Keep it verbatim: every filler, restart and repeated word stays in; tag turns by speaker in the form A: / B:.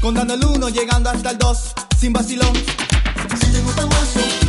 A: Contando el uno, llegando hasta el dos, sin vacilón.
B: Si te gusta más,